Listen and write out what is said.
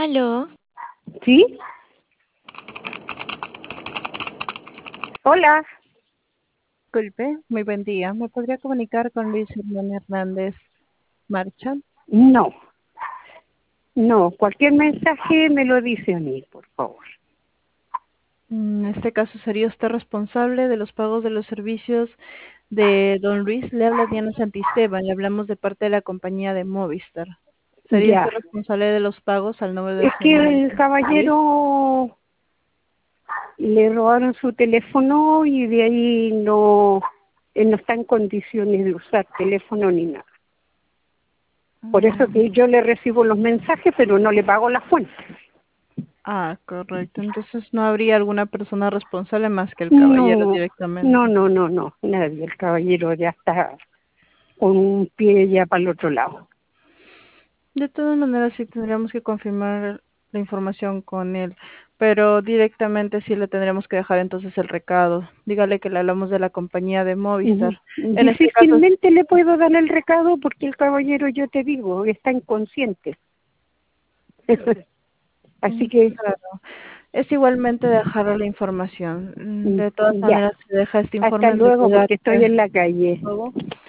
Aló, ¿Sí? Hola. Disculpe, muy buen día. ¿Me podría comunicar con Luis Hernán Hernández Marcha? No, no. Cualquier mensaje me lo dice a mí, por favor. En este caso, ¿sería usted responsable de los pagos de los servicios de don Luis? Le habla Diana Santisteban, le hablamos de parte de la compañía de Movistar. ¿Sería usted Ya. responsable de los pagos al nombre del Es que señor el Luis? caballero le robaron su teléfono y de ahí no, él no está en condiciones de usar teléfono ni nada. Por eso que yo le recibo los mensajes, pero no le pago la fuente. Correcto. Entonces, ¿no habría alguna persona responsable más que el caballero No, directamente? no, nadie. El caballero ya está con un pie ya para el otro lado. De todas maneras, sí tendríamos que confirmar la información con él, pero directamente sí le tendríamos que dejar entonces el recado. Dígale que le hablamos de la compañía de Ujú. Movistar. En este caso, Difícilmente le puedo dar el recado porque el caballero, yo te digo, está inconsciente. Así que, claro, es igualmente dejarle la información. De todas ya, maneras, se deja este hasta informe en el luego lugar porque estoy en la calle.